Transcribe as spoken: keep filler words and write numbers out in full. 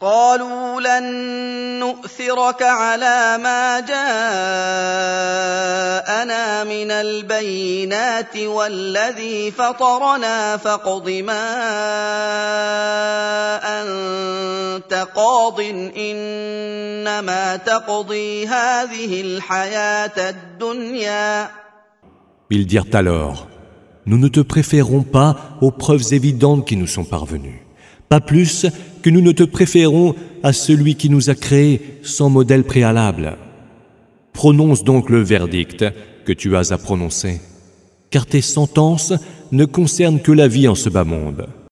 قالوا لن نؤثرك على ما جاءنا من البينات والذي فطرنا فاقض ما أنت قاض إنما تقضي هذه الحياة الدنيا. Ils dirent alors: Nous ne te préférons pas aux preuves évidentes qui nous sont parvenues, pas plus que nous ne te préférons à celui qui nous a créés sans modèle préalable. Prononce donc le verdict que tu as à prononcer, car tes sentences ne concernent que la vie en ce bas monde.